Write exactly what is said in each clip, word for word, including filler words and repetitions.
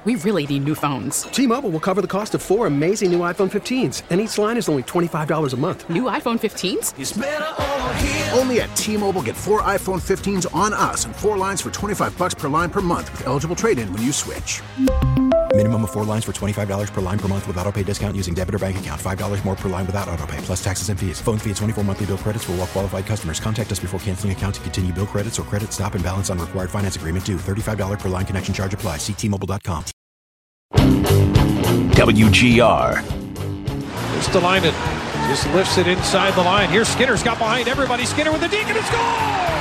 We really need new phones. T-Mobile will cover the cost of four amazing new iPhone fifteens, and each line is only twenty-five dollars a month. New iPhone fifteens? It's better over here. Only at T-Mobile, get four iPhone fifteens on us and four lines for twenty-five dollars per line per month with eligible trade-in when you switch. Minimum of four lines for twenty-five dollars per line per month with autopay discount using debit or bank account. five dollars more per line without autopay, plus taxes and fees. Phone fee at twenty-four monthly bill credits for well-qualified customers. Contact us before canceling account to continue bill credits or credit stop and balance on required finance agreement due. thirty-five dollars per line connection charge applies. See T Mobile dot com. W G R. Ristolainen just lifts it inside the line. Here Skinner's got behind everybody. Skinner with the deke and a score!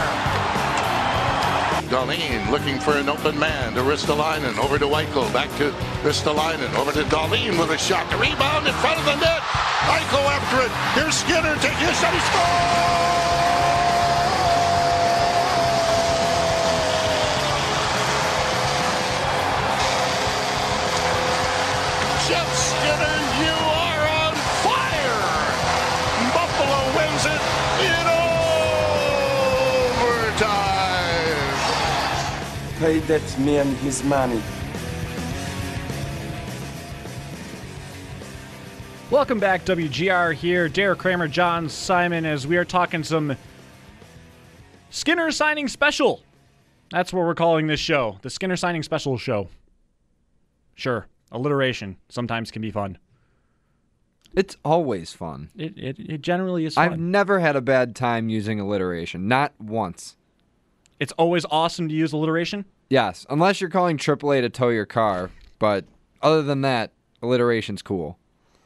Dahlin looking for an open man to Ristolainen. Over to Eichel. Back to Ristolainen. Over to Dahlin with a shot. The rebound in front of the net. Eichel after it. Here's Skinner taking a shot. He scores! Jeff Skinner, you are on fire! Buffalo wins it in overtime! Pay that man his money. Welcome back, W G R here. Derek Kramer, John Simon, as we are talking some Skinner signing special. That's what we're calling this show, the Skinner signing special show. Sure. Alliteration sometimes can be fun. It's always fun. It, it it generally is fun. I've never had a bad time using alliteration. Not once. It's always awesome to use alliteration? Yes, unless you're calling triple A to tow your car. But other than that, alliteration's cool.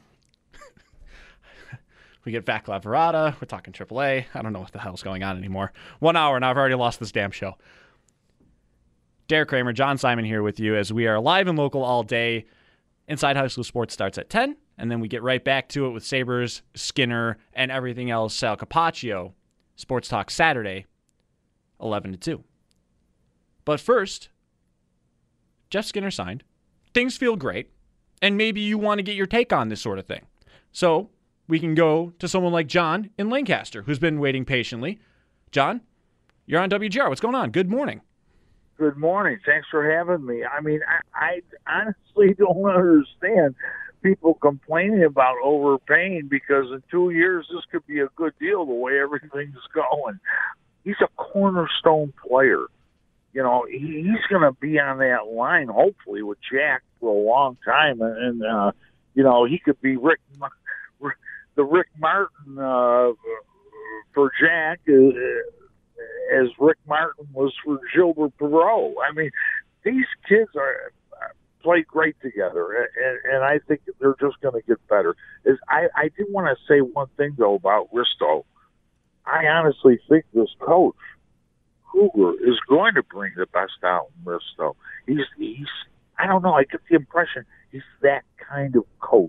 We get Vaclav Verada. We're talking triple A. I don't know what the hell's going on anymore. One hour and I've already lost this damn show. Derek Kramer, John Simon here with you as we are live and local all day. Inside High School Sports starts at ten, and then we get right back to it with Sabres, Skinner, and everything else. Sal Capaccio, Sports Talk Saturday, eleven to two. But first, Jeff Skinner signed. Things feel great, and maybe you want to get your take on this sort of thing. So we can go to someone like John in Lancaster, who's been waiting patiently. John, you're on W G R. What's going on? Good morning. Good morning. Thanks for having me. I mean, I, I honestly don't understand people complaining about overpaying because in two years this could be a good deal the way everything's going. He's a cornerstone player. You know, he, he's going to be on that line, hopefully, with Jack for a long time. And, and uh, you know, he could be Rick, the Rick Martin uh, for Jack. Uh, as Rick Martin was for Gilbert Perreault. I mean, these kids are play great together, and, and I think they're just going to get better. Is I, I did want to say one thing, though, about Risto. I honestly think this coach, Kruger, is going to bring the best out in Risto. He's, he's, I don't know, I get the impression he's that kind of coach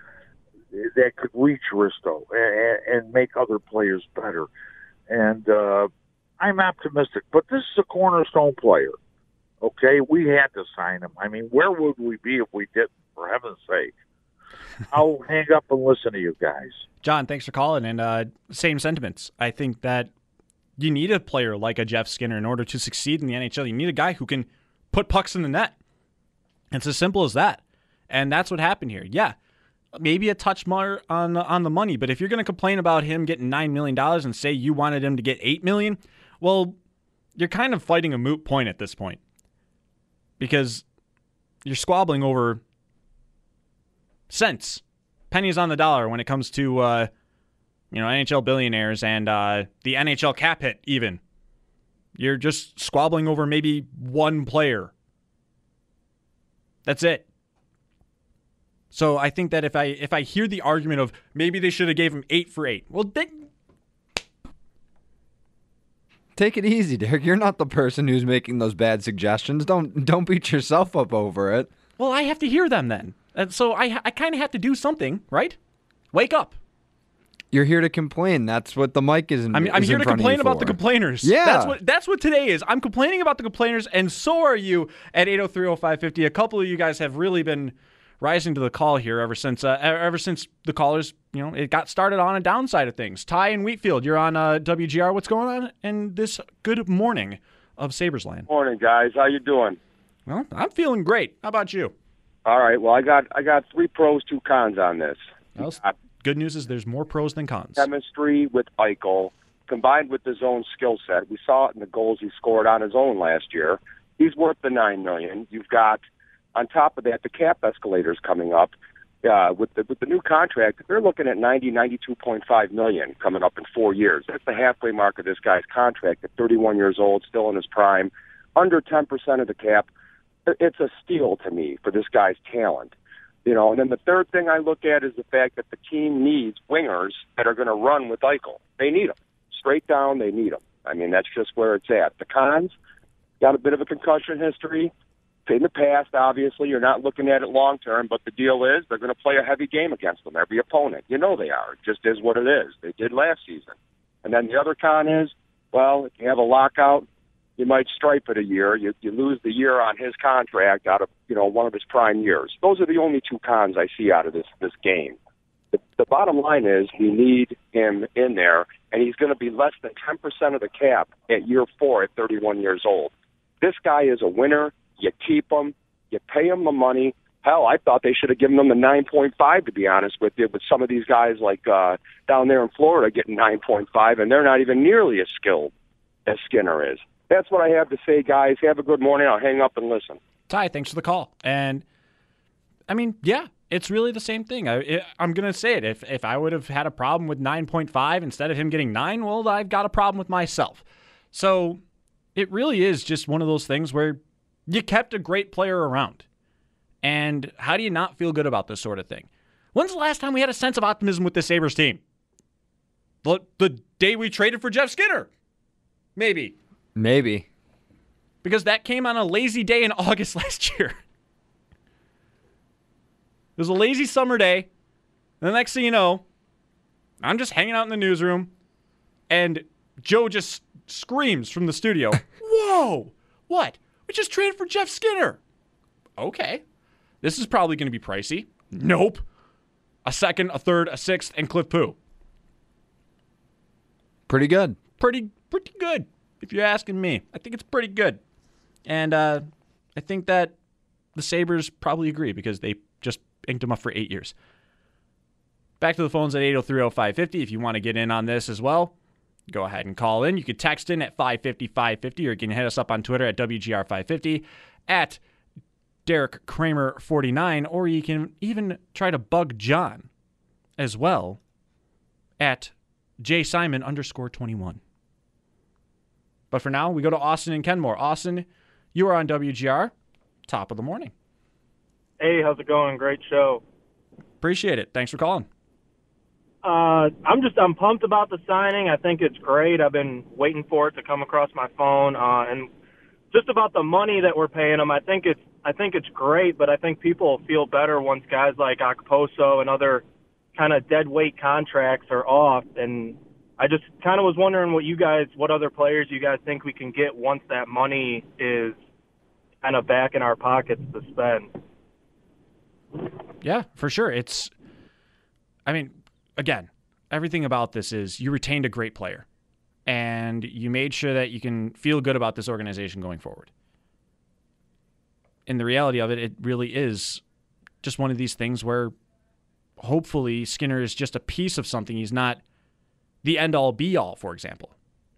that could reach Risto and, and make other players better. And, uh, I'm optimistic, but this is a cornerstone player, okay? We had to sign him. I mean, where would we be if we didn't, for heaven's sake? I'll hang up and listen to you guys. John, thanks for calling, and uh, same sentiments. I think that you need a player like a Jeff Skinner in order to succeed in the N H L. You need a guy who can put pucks in the net. It's as simple as that, and that's what happened here. Yeah, maybe a touch more on the, on the money, but if you're going to complain about him getting nine million dollars and say you wanted him to get eight million dollars, well, you're kind of fighting a moot point at this point because you're squabbling over cents, pennies on the dollar when it comes to uh, you know N H L billionaires and uh, the N H L cap hit even. You're just squabbling over maybe one player. That's it. So I think that if I if I hear the argument of maybe they should have gave him eight for eight, well, they... Take it easy, Derek. You're not the person who's making those bad suggestions. Don't don't beat yourself up over it. Well, I have to hear them then. And so I I kind of have to do something, right? Wake up. You're here to complain. That's what the mic is in. I'm, I'm is here in to front complain of you about for. the complainers. Yeah. That's what that's what today is. I'm complaining about the complainers, and so are you at eight oh three oh five fifty. A couple of you guys have really been rising to the call here ever since uh, ever since the callers, you know, it got started on a downside of things. Ty and Wheatfield, you're on uh, W G R. What's going on in this good morning of Sabres land? Morning, guys. How you doing? Well, I'm feeling great. How about you? All right. Well, I got I got three pros, two cons on this. Well, good news is there's more pros than cons. Chemistry with Eichel, combined with his own skill set. We saw it in the goals he scored on his own last year. He's worth the nine million dollars. You've got, on top of that, the cap escalators coming up. Uh, with the with the new contract, they're looking at ninety, ninety-two point five million dollars coming up in four years. That's the halfway mark of this guy's contract at thirty-one years old, still in his prime, under ten percent of the cap. It's a steal to me for this guy's talent. You know, and then the third thing I look at is the fact that the team needs wingers that are going to run with Eichel. They need them. Straight down, they need them. I mean, that's just where it's at. The cons, got a bit of a concussion history. In the past, obviously, you're not looking at it long term, but the deal is they're going to play a heavy game against them, every opponent. You know they are. It just is what it is. They did last season. And then the other con is, well, if you have a lockout, you might stripe it a year. You, you lose the year on his contract out of, you know, one of his prime years. Those are the only two cons I see out of this, this game. The, the bottom line is we need him in there, and he's going to be less than ten percent of the cap at year four at thirty-one years old. This guy is a winner. You keep him. You pay him the money. Hell, I thought they should have given him the nine point five, to be honest with you, but some of these guys like uh, down there in Florida getting nine point five, and they're not even nearly as skilled as Skinner is. That's what I have to say, guys. Have a good morning. I'll hang up and listen. Ty, thanks for the call. And, I mean, yeah, it's really the same thing. I, it, I'm going to say it. If, if I would have had a problem with nine point five instead of him getting nine, well, I've got a problem with myself. So it really is just one of those things where you kept a great player around. And how do you not feel good about this sort of thing? When's the last time we had a sense of optimism with the Sabres team? The, the day we traded for Jeff Skinner. Maybe. Maybe. Because that came on a lazy day in August last year. It was a lazy summer day. And the next thing you know, I'm just hanging out in the newsroom, and Joe just screams from the studio, "Whoa! What? We just traded for Jeff Skinner." Okay. This is probably going to be pricey. Nope. A second, a third, a sixth, and Cliff Poo. Pretty good. Pretty, pretty good, if you're asking me. I think it's pretty good. And uh, I think that the Sabres probably agree because they just inked him up for eight years. Back to the phones at eight oh three oh five fifty. If you want to get in on this as well, go ahead and call in. You could text in at five fifty, five fifty, or you can hit us up on Twitter at W G R five fifty, at Derek Kramer forty-nine, or you can even try to bug John as well at jsimon underscore 21. But for now, we go to Austin and Kenmore. Austin, you are on W G R. Top of the morning. Hey, how's it going? Great show. Appreciate it. Thanks for calling. Uh, I'm just, I'm pumped about the signing. I think it's great. I've been waiting for it to come across my phone. Uh, and just about the money that we're paying them, I think it's, I think it's great, but I think people feel better once guys like Okposo and other kind of dead weight contracts are off. And I just kind of was wondering what you guys, what other players you guys think we can get once that money is kind of back in our pockets to spend. Yeah, for sure. It's, I mean, again, everything about this is you retained a great player and you made sure that you can feel good about this organization going forward. In the reality of it, it really is just one of these things where hopefully Skinner is just a piece of something. He's not the end-all, be-all, for example.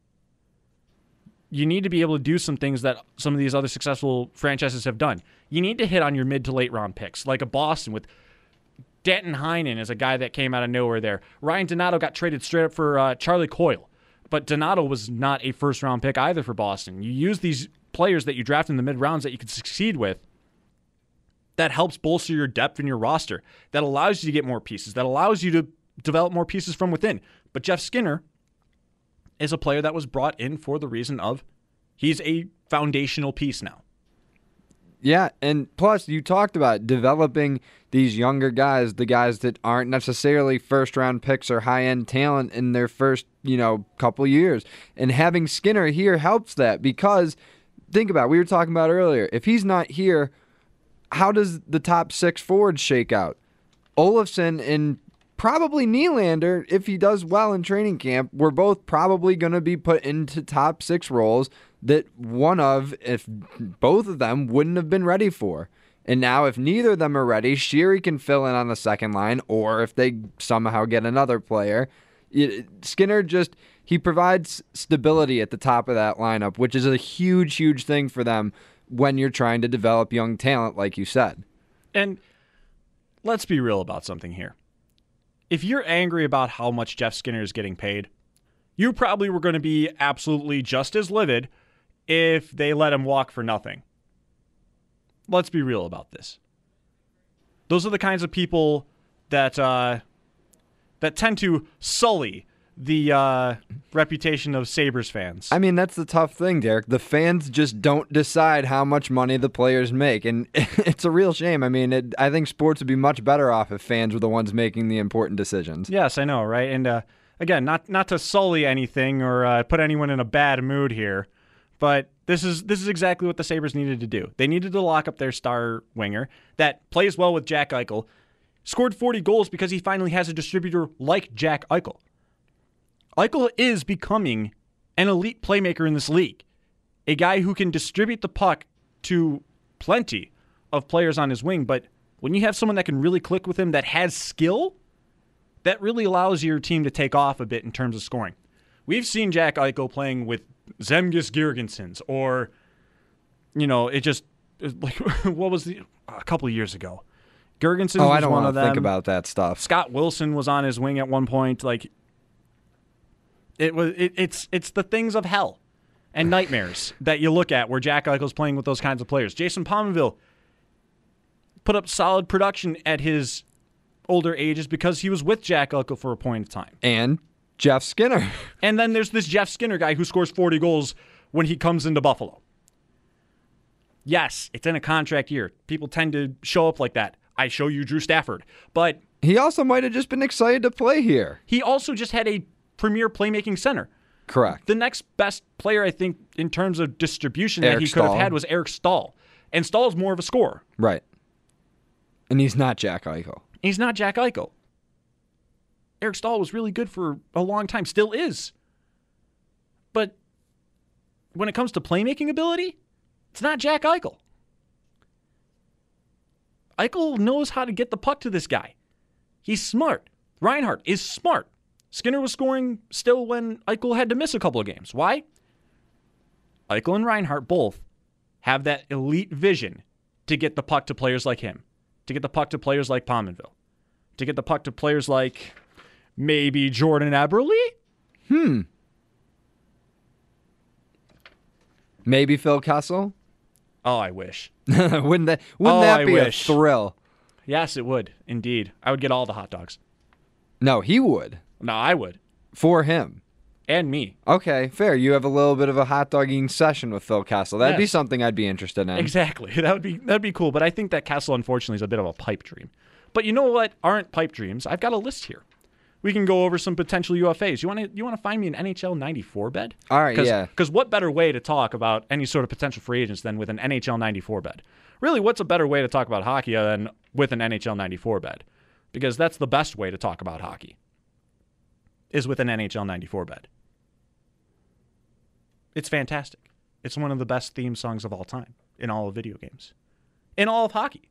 You need to be able to do some things that some of these other successful franchises have done. You need to hit on your mid to late round picks, like a Boston with Danton Heinen as a guy that came out of nowhere there. Ryan Donato got traded straight up for uh, Charlie Coyle, but Donato was not a first round pick either for Boston. You use these players that you draft in the mid rounds that you can succeed with. That helps bolster your depth in your roster. That allows you to get more pieces. That allows you to develop more pieces from within. But Jeff Skinner is a player that was brought in for the reason of he's a foundational piece now. Yeah, and plus you talked about developing these younger guys, the guys that aren't necessarily first-round picks or high-end talent in their first, you know, couple years. And having Skinner here helps that because, think about it, we were talking about earlier, if he's not here, how does the top six forwards shake out? Olofsson and probably Nylander, if he does well in training camp, we're both probably going to be put into top six roles that one of, if both of them, wouldn't have been ready for. And now if neither of them are ready, Sheary can fill in on the second line, or if they somehow get another player. It, Skinner just, he provides stability at the top of that lineup, which is a huge, huge thing for them when you're trying to develop young talent, like you said. And let's be real about something here. If you're angry about how much Jeff Skinner is getting paid, you probably were going to be absolutely just as livid if they let him walk for nothing. Let's be real about this. Those are the kinds of people that uh, that tend to sully the uh, reputation of Sabres fans. I mean, that's the tough thing, Derek. The fans just don't decide how much money the players make, and it's a real shame. I mean, it, I think sports would be much better off if fans were the ones making the important decisions. Yes, I know, right? And uh, again, not not to sully anything or uh, put anyone in a bad mood here, but this is this is exactly what the Sabres needed to do. They needed to lock up their star winger that plays well with Jack Eichel, scored forty goals because he finally has a distributor like Jack Eichel. Eichel is becoming an elite playmaker in this league, a guy who can distribute the puck to plenty of players on his wing, but when you have someone that can really click with him that has skill, that really allows your team to take off a bit in terms of scoring. We've seen Jack Eichel playing with Zemgus Girgensons, or, you know, it just, like, what was the, a couple of years ago. Girgensons oh, was I don't one want of to them. think about that stuff. Scott Wilson was on his wing at one point. Like, it was, it, it's it's the things of hell and nightmares that you look at where Jack Eichel's playing with those kinds of players. Jason Pominville put up solid production at his older ages because he was with Jack Eichel for a point of time. And Jeff Skinner. And then there's this Jeff Skinner guy who scores forty goals when he comes into Buffalo. Yes, it's in a contract year. People tend to show up like that. I show you Drew Stafford. But he also might have just been excited to play here. He also just had a premier playmaking center. Correct. The next best player, I think, in terms of distribution Eric that he Stahl. could have had was Eric Stahl. And Stahl's more of a scorer. Right. And he's not Jack Eichel. He's not Jack Eichel. Eric Stahl was really good for a long time, still is. But when it comes to playmaking ability, it's not Jack Eichel. Eichel knows how to get the puck to this guy. He's smart. Reinhart is smart. Skinner was scoring still when Eichel had to miss a couple of games. Why? Eichel and Reinhart both have that elite vision to get the puck to players like him, to get the puck to players like Pominville, to get the puck to players like maybe Jordan Eberle? Hmm. Maybe Phil Kessel? Oh, I wish. wouldn't that, wouldn't oh, that I be wish. a thrill? Yes, it would, indeed. I would get all the hot dogs. No, he would. No, I would. For him. And me. Okay, fair. You have a little bit of a hot dog eating session with Phil Kessel. That'd yes. be something I'd be interested in. Exactly. That would be that'd be cool. But I think that Kessel, unfortunately, is a bit of a pipe dream. But you know what aren't pipe dreams? I've got a list here. We can go over some potential U F As. You want to you want to find me an N H L ninety-four bed? All right, Cause, yeah. Because what better way to talk about any sort of potential free agents than with an N H L ninety-four bed? Really, what's a better way to talk about hockey than with an N H L ninety-four bed? Because that's the best way to talk about hockey, is with an N H L ninety-four bed. It's fantastic. It's one of the best theme songs of all time in all of video games, in all of hockey.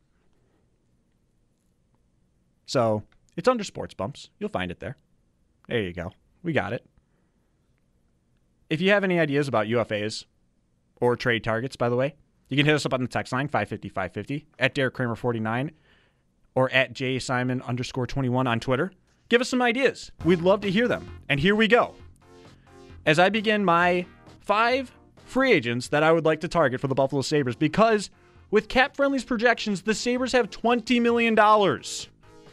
So it's under Sports Bumps. You'll find it there. There you go. We got it. If you have any ideas about U F As or trade targets, by the way, you can hit us up on the text line, five fifty, five fifty, at Derek Kramer forty-nine, or at jsimon underscore 21 on Twitter. Give us some ideas. We'd love to hear them. And here we go. As I begin my five free agents that I would like to target for the Buffalo Sabres, because with Cap Friendly's projections, the Sabres have twenty million dollars.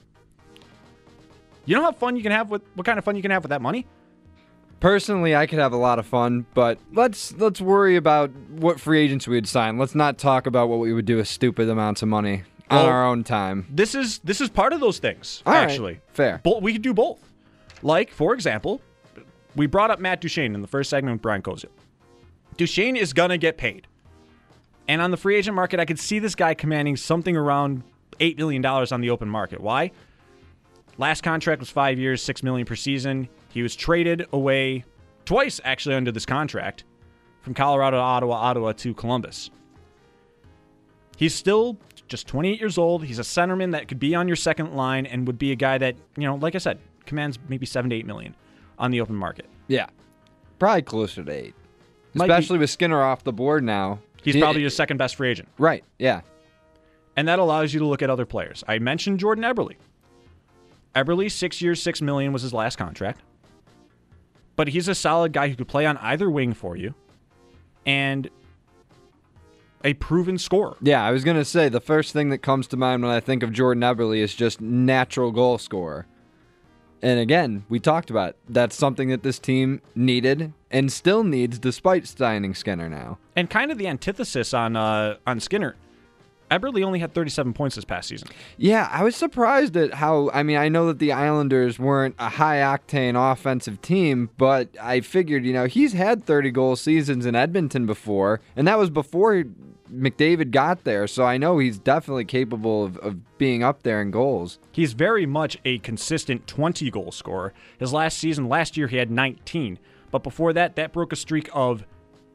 You know how fun you can have with what kind of fun you can have with that money? Personally, I could have a lot of fun, but let's let's worry about what free agents we would sign. Let's not talk about what we would do with stupid amounts of money on Well, our own time. This is this is part of those things, All right, actually. fair. Bo- we could do both. Like, for example, we brought up Matt Duchene in the first segment with Brian Koziel. Duchene is going to get paid. And on the free agent market, I could see this guy commanding something around eight million dollars on the open market. Why? Last contract was five years, six million dollars per season. He was traded away twice, actually, under this contract, from Colorado to Ottawa, Ottawa to Columbus. He's still just twenty-eight years old. He's a centerman that could be on your second line and would be a guy that, you know, like I said, commands maybe seven to eight million on the open market. Yeah, probably closer to eight, Might especially be, with Skinner off the board now. He's he, probably your second best free agent. Right. Yeah, and that allows you to look at other players. I mentioned Jordan Eberle. Eberle, six years, six million was his last contract, but he's a solid guy who could play on either wing for you, and a proven scorer. Yeah, I was going to say, the first thing that comes to mind when I think of Jordan Eberle is just natural goal scorer. And again, we talked about it. That's something that this team needed and still needs despite signing Skinner now. And kind of the antithesis on uh, on Skinner. Eberle only had thirty-seven points this past season. Yeah, I was surprised at how, I mean, I know that the Islanders weren't a high-octane offensive team, but I figured, you know, he's had thirty-goal seasons in Edmonton before, and that was before McDavid got there, so I know he's definitely capable of, of being up there in goals. He's very much a consistent twenty-goal scorer. His last season, last year, he had nineteen, but before that, that broke a streak of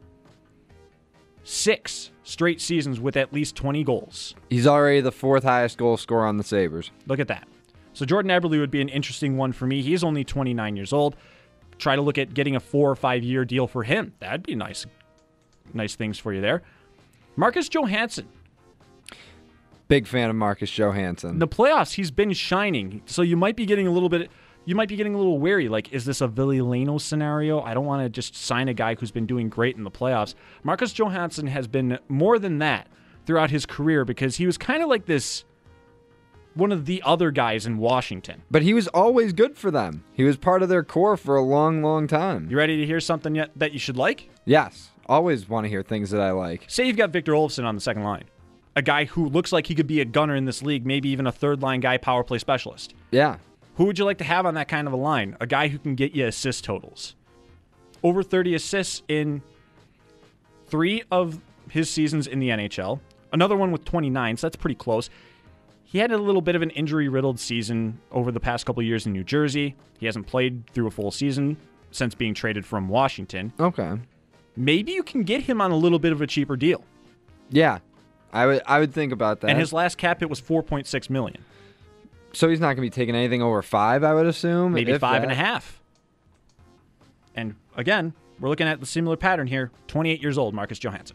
six straight seasons with at least twenty goals. He's already the fourth highest goal scorer on the Sabres. Look at that. So Jordan Eberle would be an interesting one for me. He's only twenty-nine years old. Try to look at getting a four or five year deal for him. That'd be nice, nice things for you there. Marcus Johansson. Big fan of Marcus Johansson. In the playoffs, he's been shining. So you might be getting a little bit... You might be getting a little wary. Like, is this a Ville Leno scenario? I don't want to just sign a guy who's been doing great in the playoffs. Marcus Johansson has been more than that throughout his career because he was kind of like this, one of the other guys in Washington. But he was always good for them. He was part of their core for a long, long time. You ready to hear something yet that you should like? Yes. Always want to hear things that I like. Say you've got Victor Olofsson on the second line. A guy who looks like he could be a gunner in this league, maybe even a third-line guy, power play specialist. Yeah. Who would you like to have on that kind of a line? A guy who can get you assist totals. Over thirty assists in three of his seasons in the N H L. Another one with twenty-nine, so that's pretty close. He had a little bit of an injury-riddled season over the past couple years in New Jersey. He hasn't played through a full season since being traded from Washington. Okay. Maybe you can get him on a little bit of a cheaper deal. Yeah, I would I would think about that. And his last cap hit was four point six million dollars. So he's not going to be taking anything over five, I would assume? Maybe five that. and a half. And again, we're looking at the similar pattern here. twenty-eight years old, Marcus Johansson.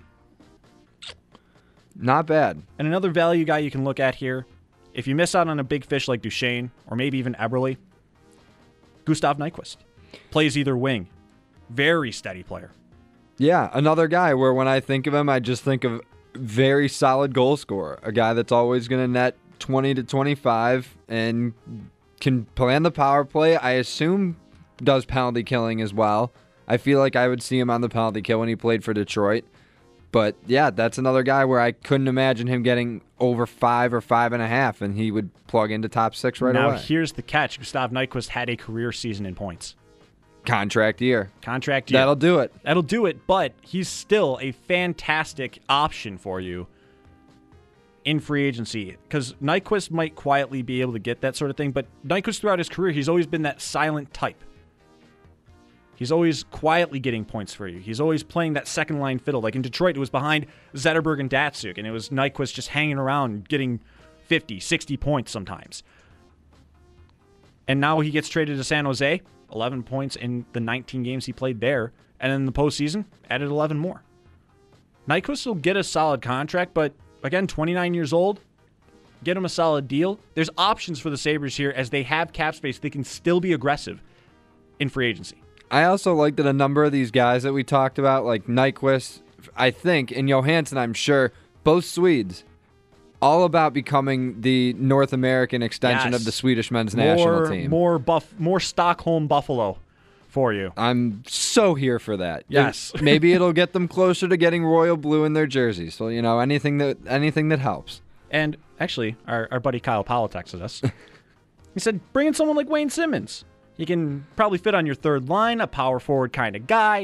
Not bad. And another value guy you can look at here, if you miss out on a big fish like Duchesne, or maybe even Eberle, Gustav Nyquist. Plays either wing. Very steady player. Yeah, another guy where when I think of him, I just think of very solid goal scorer. A guy that's always going to net twenty to twenty-five and can play on the power play. I assume does penalty killing as well. I feel like I would see him on the penalty kill when he played for Detroit. But yeah, that's another guy where I couldn't imagine him getting over five or five and a half, and he would plug into top six right now, away. Now here's the catch. Gustav Nyquist had a career season in points. Contract year. Contract year. That'll do it. That'll do it, but he's still a fantastic option for you in free agency, because Nyquist might quietly be able to get that sort of thing, but Nyquist throughout his career, he's always been that silent type. He's always quietly getting points for you. He's always playing that second line fiddle. Like in Detroit, it was behind Zetterberg and Datsuk, and it was Nyquist just hanging around getting fifty, sixty points sometimes. And now he gets traded to San Jose, eleven points in the nineteen games he played there, and in the postseason, added eleven more. Nyquist will get a solid contract, but again, twenty-nine years old, get him a solid deal. There's options for the Sabres here as they have cap space. They can still be aggressive in free agency. I also like that a number of these guys that we talked about, like Nyquist, I think, and Johansson, I'm sure, both Swedes, all about becoming the North American extension yes. of the Swedish men's more, national team. More buff, more Stockholm Buffalo for you. I'm so here for that. Yes. It, maybe it'll get them closer to getting royal blue in their jerseys. So, you know, anything that anything that helps. And actually, our, our buddy Kyle Powell texted us. He said, bring in someone like Wayne Simmons. He can probably fit on your third line, a power forward kind of guy.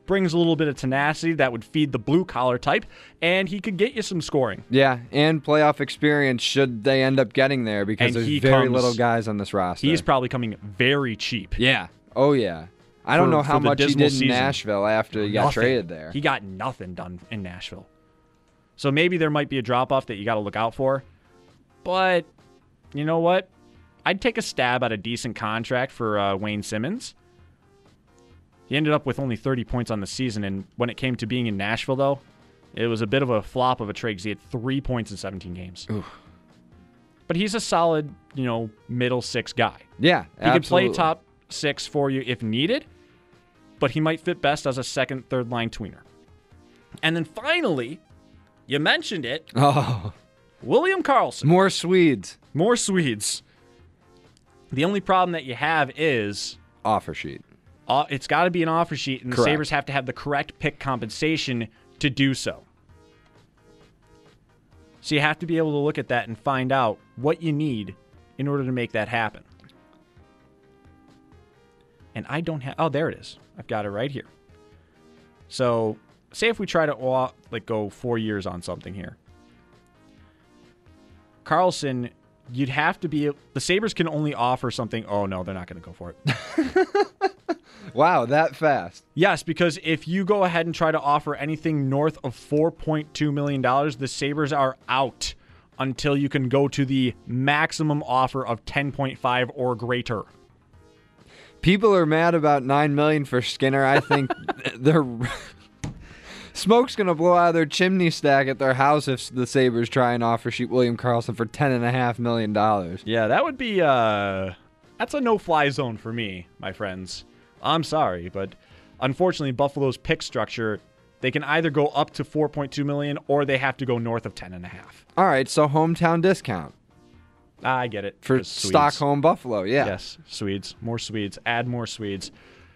brings a little bit of tenacity that would feed the blue-collar type, and he could get you some scoring. Yeah, and playoff experience should they end up getting there because And there's he very comes- little guys on this roster. He's probably coming very cheap. Yeah. Oh, yeah. I don't For- know how for the much he dismal did in season. Nashville after he got Nothing. traded there. He got nothing done in Nashville. So maybe there might be a drop-off that you got to look out for. But you know what? I'd take a stab at a decent contract for uh, Wayne Simmons. He ended up with only thirty points on the season, and when it came to being in Nashville, though, it was a bit of a flop of a trade because he had three points in seventeen games. Oof. But he's a solid, you know, middle six guy. Yeah, He can play absolutely. top six for you if needed, but he might fit best as a second, third line tweener. And then finally, you mentioned it, Oh, William Karlsson. more Swedes. More Swedes. The only problem that you have is Offer sheet. uh, it's got to be an offer sheet, and the Correct. Sabres have to have the correct pick compensation to do so. So you have to be able to look at that and find out what you need in order to make that happen. And I don't have... Oh, there it is. I've got it right here. So, say if we try to uh, like go four years on something here. Karlsson, you'd have to be... The Sabres can only offer something... Oh, no, they're not going to go for it. Wow, that fast. Yes, because if you go ahead and try to offer anything north of four point two million dollars, the Sabres are out until you can go to the maximum offer of ten point five or greater. People are mad about nine million dollars for Skinner. I think they're smoke's gonna blow out of their chimney stack at their house if the Sabres try and offer sheet William Karlsson for ten and a half million dollars. Yeah, that would be uh that's a no-fly zone for me, my friends. I'm sorry, but unfortunately Buffalo's pick structure, they can either go up to four point two million dollars or they have to go north of ten and a half. All right, so hometown discount I get it. for Just Swedes. Stockholm Buffalo. Yeah. Yes, Swedes, more Swedes, add more Swedes.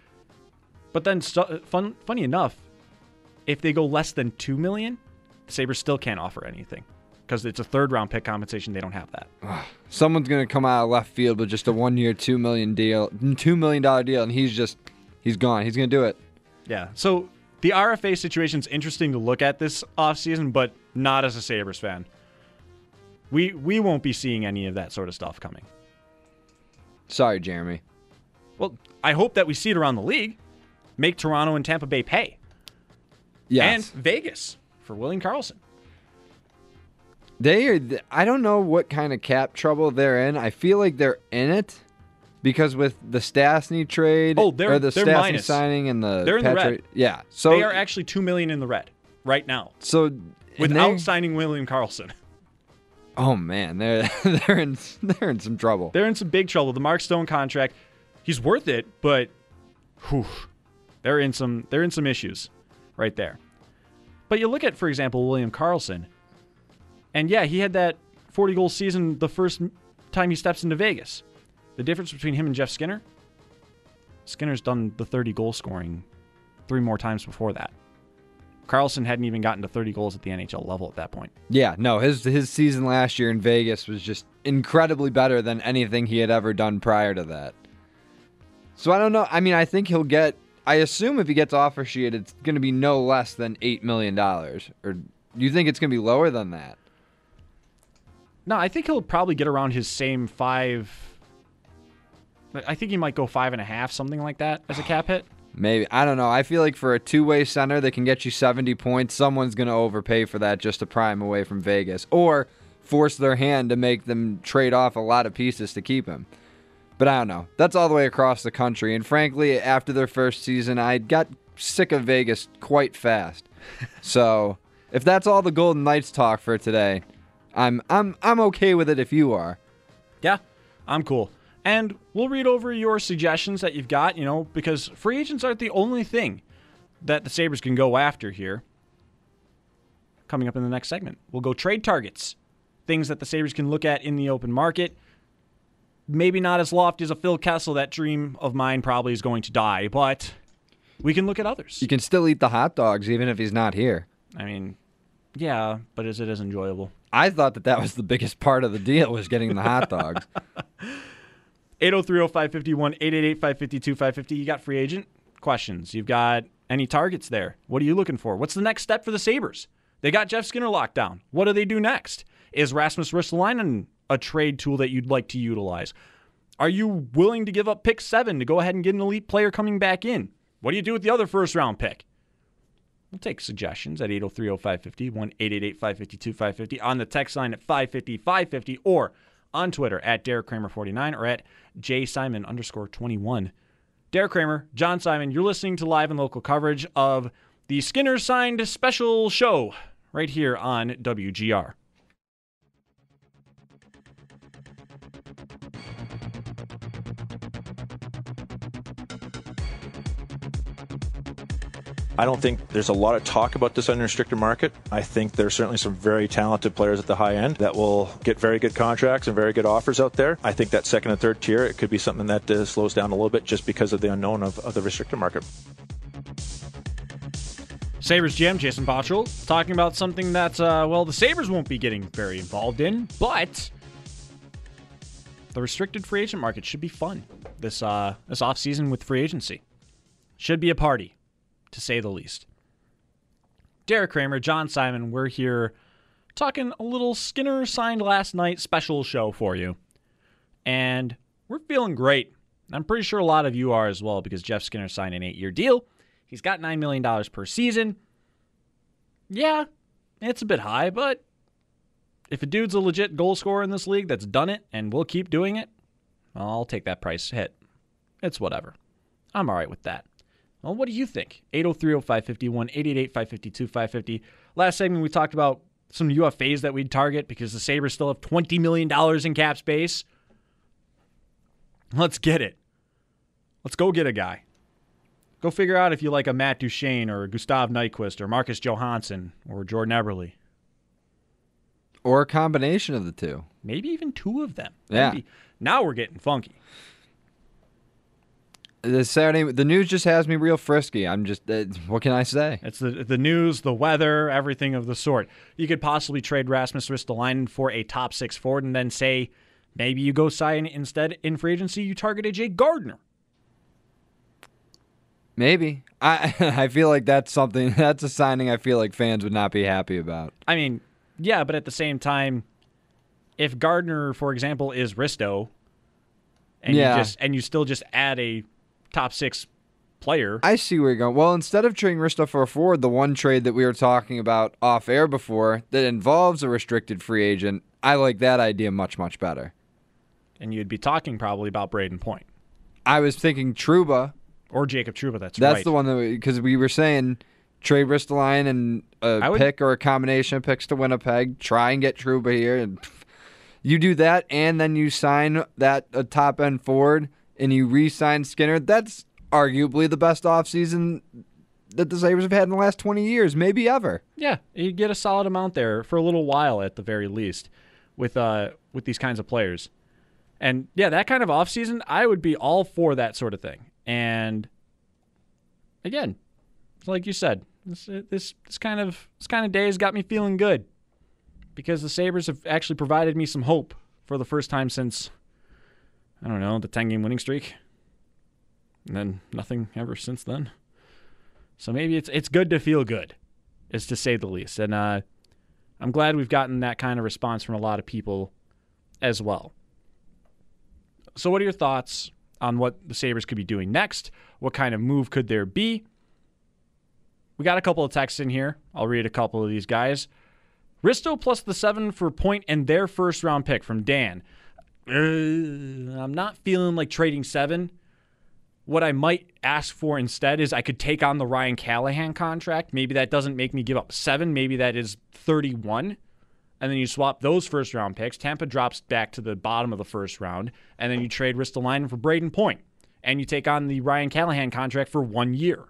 But then, st- fun, funny enough, if they go less than two million dollars, the Sabres still can't offer anything because it's a third round pick compensation. They don't have that. Someone's gonna come out of left field with just a one-year, two million deal, two million dollar deal, and he's just he's gone. He's gonna do it. Yeah. So the R F A situation is interesting to look at this offseason, but not as a Sabres fan. We we won't be seeing any of that sort of stuff coming. Sorry, Jeremy. Well, I hope that we see it around the league. Make Toronto and Tampa Bay pay. Yes. And Vegas for William Karlsson. They are. I don't know what kind of cap trouble they're in. I feel like they're in it because with the Stastny trade, Oh, they're- or the they're Stastny minus. signing and the They're in the Pat red. trade- Yeah. So they are actually two million in the red right now so and without they- signing William Karlsson. Oh man, they're they're in they're in some trouble. They're in some big trouble. The Mark Stone contract, he's worth it, but whew, they're in some they're in some issues right there. But you look at, for example, William Karlsson, and yeah, he had that forty goal season the first time he steps into Vegas. The difference between him and Jeff Skinner, Skinner's done the thirty goal scoring three more times before that. Karlsson hadn't even gotten to thirty goals at the N H L level at that point. Yeah, no, his his season last year in Vegas was just incredibly better than anything he had ever done prior to that. So I don't know. I mean, I think he'll get. I assume if he gets offer sheet, it's going to be no less than eight million dollars. Or do you think it's going to be lower than that? No, I think he'll probably get around his same five. I think he might go five and a half, something like that, as a cap hit. Maybe. I don't know. I feel like for a two-way center that can get you seventy points, someone's going to overpay for that just to pry him away from Vegas. Or force their hand to make them trade off a lot of pieces to keep him. But I don't know. That's all the way across the country. And frankly, after their first season, I got sick of Vegas quite fast. So if that's all the Golden Knights talk for today, I'm I'm I'm okay with it if you are. Yeah, I'm cool. And we'll read over your suggestions that you've got, you know, because free agents aren't the only thing that the Sabres can go after here. Coming up in the next segment, we'll go trade targets, things that the Sabres can look at in the open market. Maybe not as lofty as a Phil Kessel. That dream of mine probably is going to die, but we can look at others. You can still eat the hot dogs even if he's not here. I mean, yeah, but is it as enjoyable? I thought that that was the biggest part of the deal was getting the hot dogs. eight oh three oh five five one, eight eight eight five five two five five zero. You got free agent questions. You've got Any targets there? What are you looking for? What's the next step for the Sabres? They got Jeff Skinner locked down. What do they do next? Is Rasmus Ristolainen a trade tool that you'd like to utilize? Are you willing to give up pick seven to go ahead and get an elite player coming back in? What do you do with the other first-round pick? We'll take suggestions at eight oh three oh five five oh, one eight eight eight five five two five five oh, on the text line at five fifty five fifty, or on Twitter at Derek Kramer forty-nine or at jsimon underscore twenty-one. Derek Kramer, John Simon, you're listening to live and local coverage of the Skinner Signed special show right here on W G R. I don't think there's a lot of talk about this unrestricted market. I think there's certainly some very talented players at the high end that will get very good contracts and very good offers out there. I think that second and third tier, it could be something that uh, slows down a little bit just because of the unknown of, of the restricted market. Sabres G M Jason Botterill talking about something that, uh, well, the Sabres won't be getting very involved in, but the restricted free agent market should be fun this uh, this offseason with free agency. Should be a party, to say the least. Derek Kramer, John Simon, we're here talking a little Skinner signed last night special show for you. And we're feeling great. I'm pretty sure a lot of you are as well, because Jeff Skinner signed an eight-year deal. He's got nine million dollars per season. Yeah, it's a bit high, but if a dude's a legit goal scorer in this league that's done it and will keep doing it, well, I'll take that price hit. It's whatever. I'm all right with that. Well, what do you think? eight oh three oh five five one, eight eight eight five five two five five oh. Last segment, we talked about some U F As that we'd target because the Sabres still have twenty million dollars in cap space. Let's get it. Let's go get a guy. Go figure out if you like a Matt Duchene or Gustav Nyquist or Marcus Johansson or Jordan Eberle. Or a combination of the two. Maybe even two of them. Yeah. Maybe. Now we're getting funky. The Saturday, the news just has me real frisky. I'm just, uh, what can I say? It's the the news, the weather, everything of the sort. You could possibly trade Rasmus Ristolainen for a top six forward and then say maybe you go sign instead in free agency, you target A J Gardner. Maybe. I I feel like that's something, that's a signing I feel like fans would not be happy about. I mean, yeah, but at the same time, if Gardner, for example, is Risto, and yeah. you just and you still just add a top six player. I see where you're going. Well, instead of trading Risto for a forward, the one trade that we were talking about off air before that involves a restricted free agent, I like that idea much, much better. And you'd be talking probably about Braden Point. I was thinking Trouba. Or Jacob Trouba, that's, that's right. That's the one that we, because we were saying trade Ristolainen and a would, pick or a combination of picks to Winnipeg, try and get Trouba here. And pff, you do that, and then you sign that a top-end forward, and you re-sign Skinner. That's arguably the best offseason that the Sabres have had in the last twenty years, maybe ever. Yeah, you get a solid amount there for a little while at the very least with uh with these kinds of players. And, yeah, that kind of offseason, I would be all for that sort of thing. And, again, like you said, this this, this kind of this kind of day has got me feeling good because the Sabres have actually provided me some hope for the first time since, I don't know, the ten-game winning streak. And then nothing ever since then. So maybe it's it's good to feel good, is to say the least. And uh, I'm glad we've gotten that kind of response from a lot of people as well. So what are your thoughts on what the Sabres could be doing next? What kind of move could there be? We got a couple of texts in here. I'll read a couple of these guys. Risto plus the seven for Point and their first-round pick from Dan. Uh, I'm not feeling like trading seven. What I might ask for instead is I could take on the Ryan Callahan contract. Maybe that doesn't make me give up seven. Maybe that is thirty-one. And then you swap those first-round picks. Tampa drops back to the bottom of the first round. And then you trade Ristolainen for Braden Point. And you take on the Ryan Callahan contract for one year.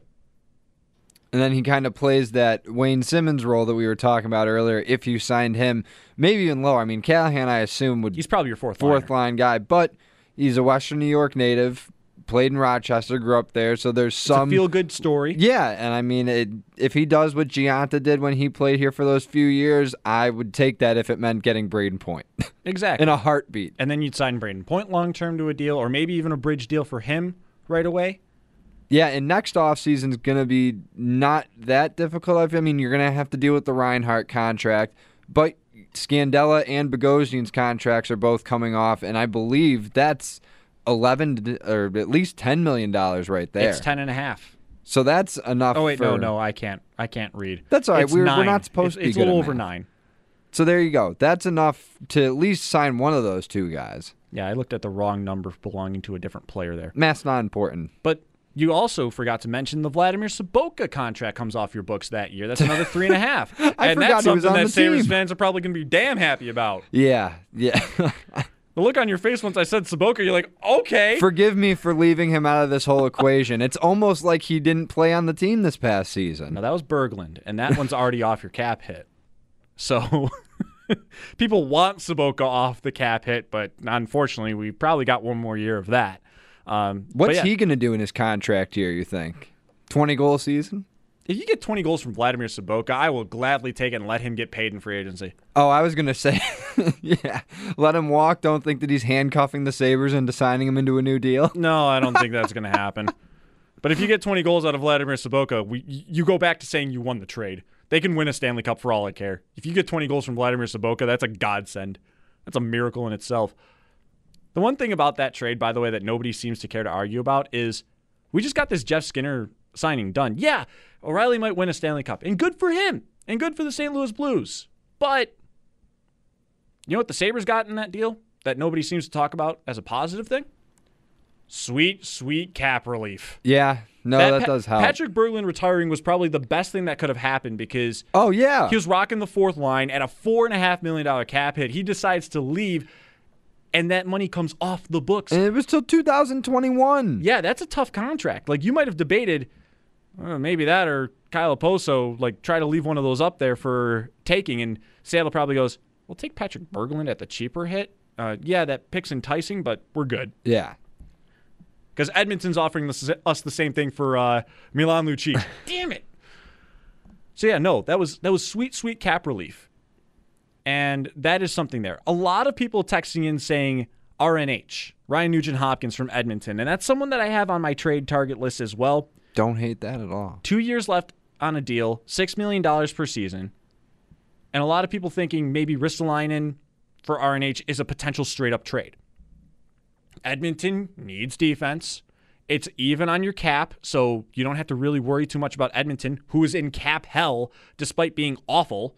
And then he kind of plays that Wayne Simmons role that we were talking about earlier. If you signed him, maybe even lower. I mean, Callahan, I assume, would he's probably your fourth fourth liner. line guy, but he's a Western New York native, played in Rochester, grew up there, so there's some it's a feel-good story. Yeah, and I mean, it, if he does what Gianta did when he played here for those few years, I would take that if it meant getting Braden Point. Exactly. In a heartbeat. And then you'd sign Braden Point long-term to a deal, or maybe even a bridge deal for him right away. Yeah, and next offseason is going to be not that difficult. I mean, you're going to have to deal with the Reinhart contract, but Scandella and Bogosian's contracts are both coming off, and I believe that's eleven or at least ten million dollars right there. It's ten and a half. So that's enough. Oh wait, for... no, no, I can't. I can't read. That's all right. It's We're, nine. we're not supposed it's, to be It's good a little at over math. nine. So there you go. That's enough to at least sign one of those two guys. Yeah, I looked at the wrong number belonging to a different player there. Math's not important. But you also forgot to mention the Vladimir Sobotka contract comes off your books that year. That's another three and a half. I and forgot that's he was something on that the Sabres team. fans are probably going to be damn happy about. Yeah, yeah. The look on your face once I said Sobotka, you're like, okay. Forgive me for leaving him out of this whole equation. It's almost like he didn't play on the team this past season. No, that was Berglund, and that one's already off your cap hit. So people want Sobotka off the cap hit, but unfortunately, we probably got one more year of that. Um, What's yeah, he going to do in his contract year, you think? twenty-goal season? If you get twenty goals from Vladimir Sobotka, I will gladly take it and let him get paid in free agency. Oh, I was going to say, yeah, let him walk. Don't think that he's handcuffing the Sabres into signing him into a new deal. No, I don't think that's going to happen. But if you get twenty goals out of Vladimir Sobotka, we, you go back to saying you won the trade. They can win a Stanley Cup for all I care. If you get twenty goals from Vladimir Sobotka, that's a godsend. That's a miracle in itself. The one thing about that trade, by the way, that nobody seems to care to argue about is we just got this Jeff Skinner signing done. Yeah, O'Reilly might win a Stanley Cup, and good for him, and good for the Saint Louis Blues. But you know what the Sabres got in that deal that nobody seems to talk about as a positive thing? Sweet, sweet cap relief. Yeah, no, that, that pa- does help. Patrick Berglund retiring was probably the best thing that could have happened because oh yeah, he was rocking the fourth line at a four and a half million dollar cap hit. He decides to leave, and that money comes off the books. And it was till two thousand twenty-one. Yeah, that's a tough contract. Like you might have debated uh, maybe that or Kyle Oposo, like try to leave one of those up there for taking, and Seattle probably goes, "Well, take Patrick Berglund at the cheaper hit." Uh, yeah, that pick's enticing, but we're good. Yeah. Because Edmonton's offering this, us the same thing for uh, Milan Lucic. Damn it! So yeah, no, that was that was sweet, sweet cap relief, and that is something there. A lot of people texting in saying R N H, Ryan Nugent-Hopkins from Edmonton, and that's someone that I have on my trade target list as well. Don't hate that at all. Two years left on a deal, six million dollars per season, and a lot of people thinking maybe Ristolainen for R N H is a potential straight-up trade. Edmonton needs defense. It's even on your cap, so you don't have to really worry too much about Edmonton, who is in cap hell despite being awful.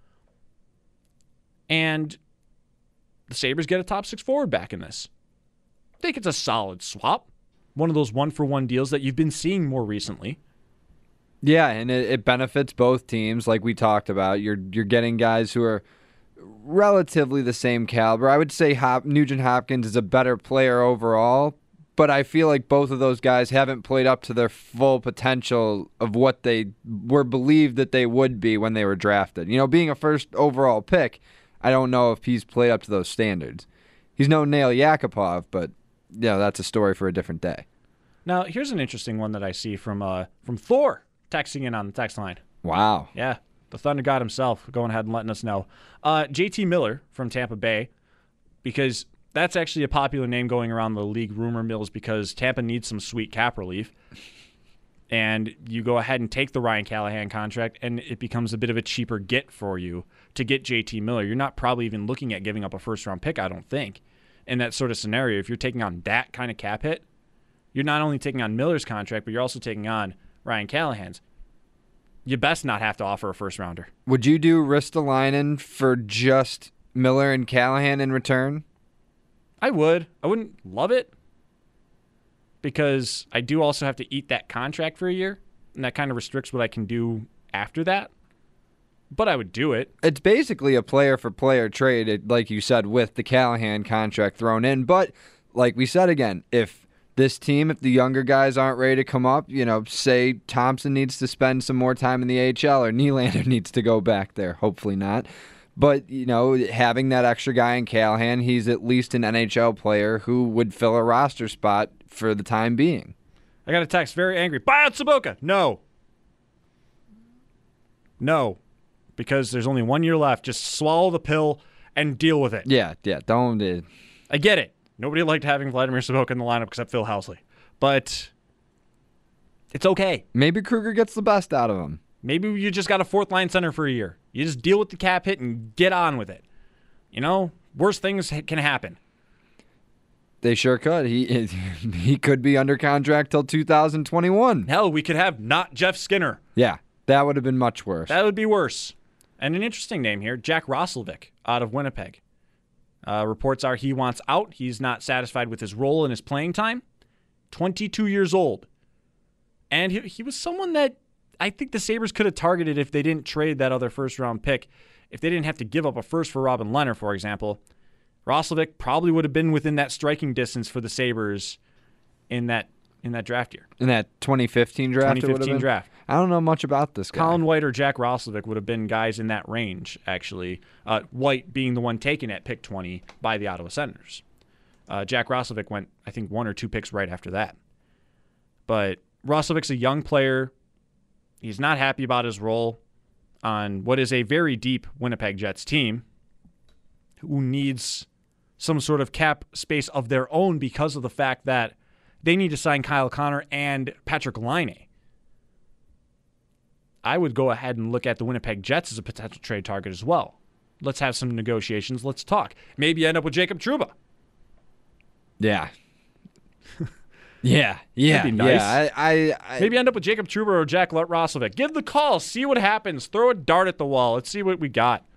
And the Sabres get a top six forward back in this. I think it's a solid swap. One of those one-for-one deals that you've been seeing more recently. Yeah, and it, it benefits both teams, like we talked about. You're you're getting guys who are relatively the same caliber. I would say Hop, Nugent-Hopkins is a better player overall, but I feel like both of those guys haven't played up to their full potential of what they were believed that they would be when they were drafted. You know, being a first overall pick, I don't know if he's played up to those standards. He's no Nail Yakupov, but you know, that's a story for a different day. Now, here's an interesting one that I see from uh, from Thor texting in on the text line. Wow. Yeah. The Thunder God himself going ahead and letting us know. Uh, J T Miller from Tampa Bay, because that's actually a popular name going around the league rumor mills because Tampa needs some sweet cap relief. And you go ahead and take the Ryan Callahan contract, and it becomes a bit of a cheaper get for you to get J T Miller. You're not probably even looking at giving up a first-round pick, I don't think, in that sort of scenario. If you're taking on that kind of cap hit, you're not only taking on Miller's contract, but you're also taking on Ryan Callahan's. You best not have to offer a first-rounder. Would you do Ristolainen for just Miller and Callahan in return? I would. I wouldn't love it because I do also have to eat that contract for a year, and that kind of restricts what I can do after that. But I would do it. It's basically a player-for-player trade, like you said, with the Callahan contract thrown in. But like we said again, if this team, if the younger guys aren't ready to come up, you know, say Thompson needs to spend some more time in the A H L or Nylander needs to go back there. Hopefully not. But, you know, having that extra guy in Callahan, he's at least an N H L player who would fill a roster spot for the time being. I got a text, very angry. Buy out Sobotka. No. No. Because there's only one year left. Just swallow the pill and deal with it. Yeah, yeah. Don't. Uh, I get it. Nobody liked having Vladimir Sobotka in the lineup except Phil Housley. But It's okay. Maybe Kruger gets the best out of him. Maybe you just got a fourth line center for a year. You just deal with the cap hit and get on with it. You know, worse things can happen. They sure could. He he could be under contract till two thousand twenty-one. Hell, we could have not Jeff Skinner. Yeah, that would have been much worse. That would be worse. And an interesting name here, Jack Roslovic out of Winnipeg. Uh, reports are he wants out. He's not satisfied with his role and his playing time. twenty-two years old. And he, he was someone that I think the Sabres could have targeted if they didn't trade that other first-round pick. If they didn't have to give up a first for Robin Lehner, for example, Roslovic probably would have been within that striking distance for the Sabres in that in that draft year. In that twenty fifteen draft? twenty fifteen draft. I don't know much about this guy. Colin White or Jack Roslovic would have been guys in that range, actually. Uh, White being the one taken at pick twenty by the Ottawa Senators. Uh, Jack Roslovic went, I think, one or two picks right after that. But Roslovic's a young player. He's not happy about his role on what is a very deep Winnipeg Jets team who needs some sort of cap space of their own because of the fact that they need to sign Kyle Connor and Patrick Laine. I would go ahead and look at the Winnipeg Jets as a potential trade target as well. Let's have some negotiations. Let's talk. Maybe end up with Jacob Trouba. Yeah. yeah. Yeah. That'd be nice. Yeah. I, I, I, Maybe end up with Jacob Trouba or Jack Roslovic. Give the call. See what happens. Throw a dart at the wall. Let's see what we got.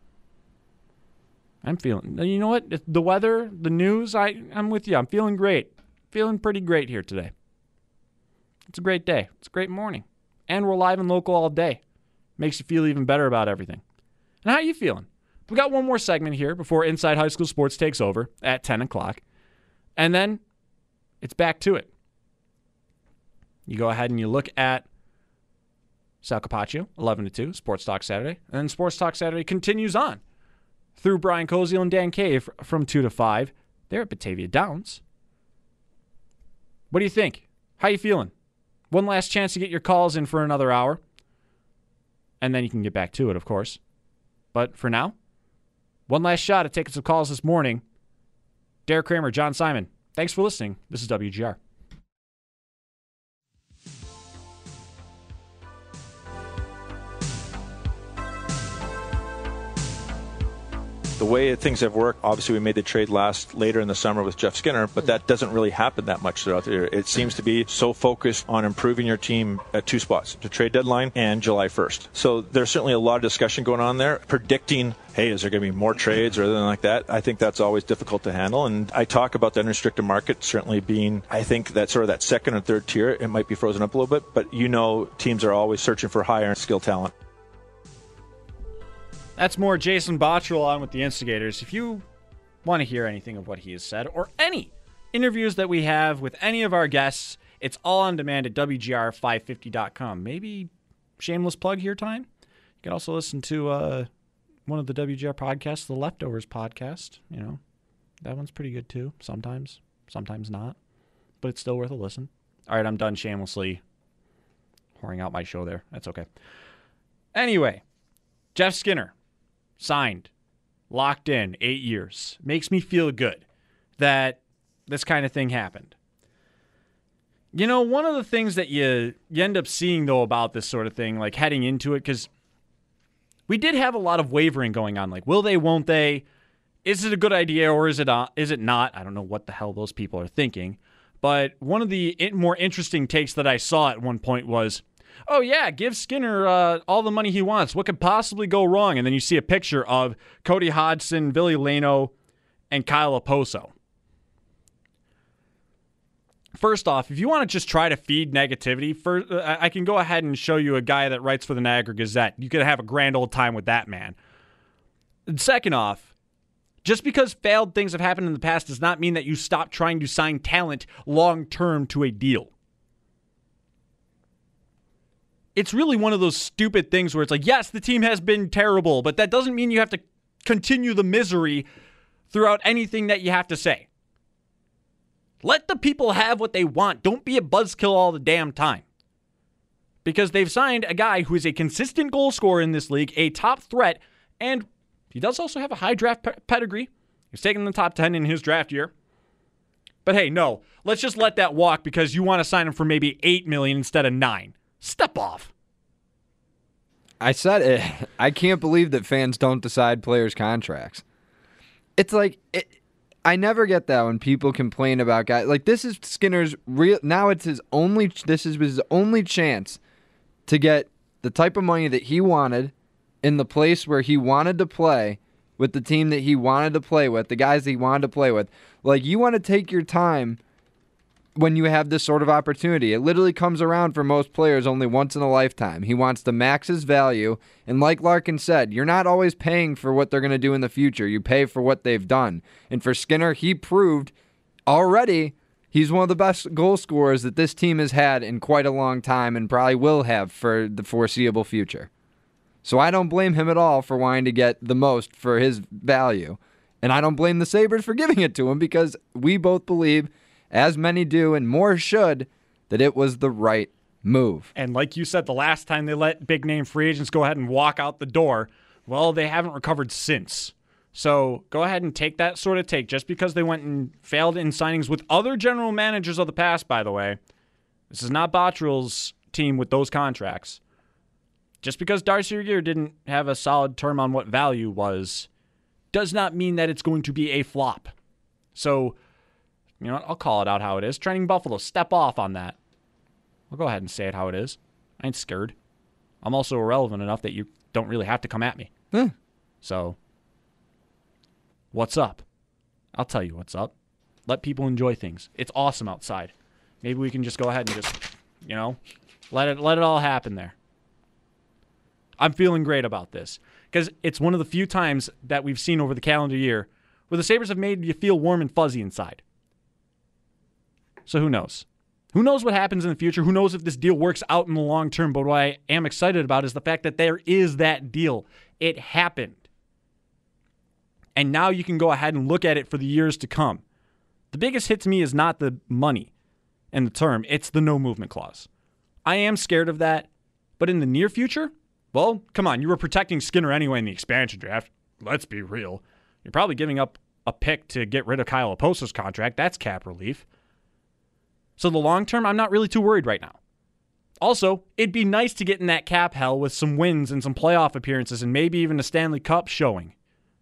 I'm feeling, you know what? The weather, the news, I, I'm with you. I'm feeling great. Feeling pretty great here today. It's a great day. It's a great morning. And we're live and local all day. Makes you feel even better about everything. And how are you feeling? We got one more segment here before Inside High School Sports takes over at ten o'clock. And then it's back to it. You go ahead and you look at Sal Capaccio, eleven to two, Sports Talk Saturday. And then Sports Talk Saturday continues on through Brian Koziel and Dan Cave from two to five. They're at Batavia Downs. What do you think? How you feeling? One last chance to get your calls in for another hour. And then you can get back to it, of course. But for now, one last shot at taking some calls this morning. Derek Kramer, John Simon, thanks for listening. This is W G R. The way things have worked, obviously we made the trade last later in the summer with Jeff Skinner, but that doesn't really happen that much throughout the year. It seems to be so focused on improving your team at two spots, the trade deadline and July first. So there's certainly a lot of discussion going on there, predicting, hey, is there going to be more trades or anything like that? I think that's always difficult to handle. And I talk about the unrestricted market certainly being, I think that sort of that second or third tier, it might be frozen up a little bit, but you know teams are always searching for higher skill talent. That's more Jason Bottrell on with the Instigators. If you want to hear anything of what he has said or any interviews that we have with any of our guests, it's all on demand at W G R five fifty dot com. Maybe shameless plug here time. You can also listen to uh, one of the W G R podcasts, the Leftovers podcast. You know, that one's pretty good too. Sometimes, sometimes not, but it's still worth a listen. All right, I'm done shamelessly whoring out my show there. That's okay. Anyway, Jeff Skinner. Signed, locked in, eight years. Makes me feel good that this kind of thing happened. You know, one of the things that you, you end up seeing, though, about this sort of thing, like heading into it, because we did have a lot of wavering going on. Like, will they, won't they? Is it a good idea or is it, uh, is it not? I don't know what the hell those people are thinking. But one of the more interesting takes that I saw at one point was, oh, yeah, give Skinner uh, all the money he wants. What could possibly go wrong? And then you see a picture of Cody Hodgson, Billy Leno, and Kyle Oposo. First off, if you want to just try to feed negativity, first, uh, I can go ahead and show you a guy that writes for the Niagara Gazette. You could have a grand old time with that man. And second off, just because failed things have happened in the past does not mean that you stop trying to sign talent long-term to a deal. It's really one of those stupid things where it's like, yes, the team has been terrible, but that doesn't mean you have to continue the misery throughout anything that you have to say. Let the people have what they want. Don't be a buzzkill all the damn time. Because they've signed a guy who is a consistent goal scorer in this league, a top threat, and he does also have a high draft pe- pedigree. He was taken in the top ten in his draft year. But hey, no, let's just let that walk because you want to sign him for maybe eight million dollars instead of nine. Step off. I said it. I can't believe that fans don't decide players' contracts. It's like it, I never get that when people complain about guys like this is Skinner's real. Now it's his only. This is his only chance to get the type of money that he wanted in the place where he wanted to play with the team that he wanted to play with, the guys that he wanted to play with. Like you want to take your time when you have this sort of opportunity. It literally comes around for most players only once in a lifetime. He wants to max his value. And like Larkin said, you're not always paying for what they're going to do in the future. You pay for what they've done. And for Skinner, he proved already he's one of the best goal scorers that this team has had in quite a long time and probably will have for the foreseeable future. So I don't blame him at all for wanting to get the most for his value. And I don't blame the Sabres for giving it to him because we both believe, as many do and more should, that it was the right move. And like you said, the last time they let big-name free agents go ahead and walk out the door, well, they haven't recovered since. So go ahead and take that sort of take. Just because they went and failed in signings with other general managers of the past, by the way, this is not Bottrill's team with those contracts. Just because Darcy Regier didn't have a solid term on what value was does not mean that it's going to be a flop. So, you know what? I'll call it out how it is. Training Buffalo, step off on that. I'll go ahead and say it how it is. I ain't scared. I'm also irrelevant enough that you don't really have to come at me. Hmm. So, what's up? I'll tell you what's up. Let people enjoy things. It's awesome outside. Maybe we can just go ahead and just, you know, let it let it all happen there. I'm feeling great about this because it's one of the few times that we've seen over the calendar year where the Sabres have made you feel warm and fuzzy inside. So who knows? Who knows what happens in the future? Who knows if this deal works out in the long term? But what I am excited about is the fact that there is that deal. It happened. And now you can go ahead and look at it for the years to come. The biggest hit to me is not the money and the term. It's the no movement clause. I am scared of that. But in the near future, well, come on. You were protecting Skinner anyway in the expansion draft. Let's be real. You're probably giving up a pick to get rid of Kyle Oposo's contract. That's cap relief. So the long term, I'm not really too worried right now. Also, it'd be nice to get in that cap hell with some wins and some playoff appearances and maybe even a Stanley Cup showing.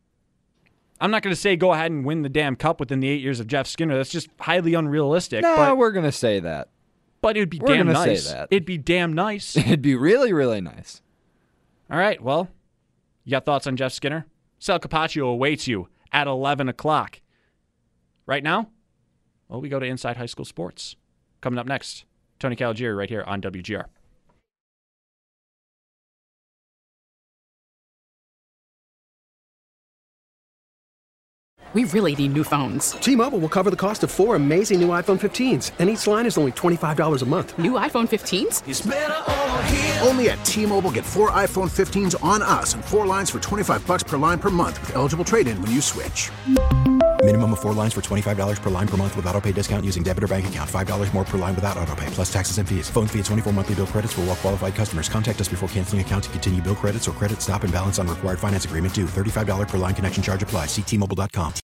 I'm not going to say go ahead and win the damn cup within the eight years of Jeff Skinner. That's just highly unrealistic. No, but, we're going to say that. But it'd be we're damn gonna nice. Say that. It'd be damn nice. It'd be really, really nice. All right, well, you got thoughts on Jeff Skinner? Sal Capaccio awaits you at eleven o'clock. Right now, well, we go to Inside High School Sports. Coming up next, Tony Caligiuri right here on W G R. We really need new phones. T-Mobile will cover the cost of four amazing new iPhone fifteens, and each line is only twenty-five dollars a month. New iPhone fifteens? It's better over here. Only at T-Mobile, get four iPhone fifteens on us and four lines for twenty-five bucks per line per month with eligible trade-in when you switch. Minimum of four lines for twenty-five dollars per line per month with autopay discount using debit or bank account. five dollars more per line without autopay, plus taxes and fees. Phone fee at twenty-four monthly bill credits for well-qualified customers. Contact us before canceling account to continue bill credits or credit stop and balance on required finance agreement due. thirty-five dollars per line connection charge applies. See T Mobile dot com.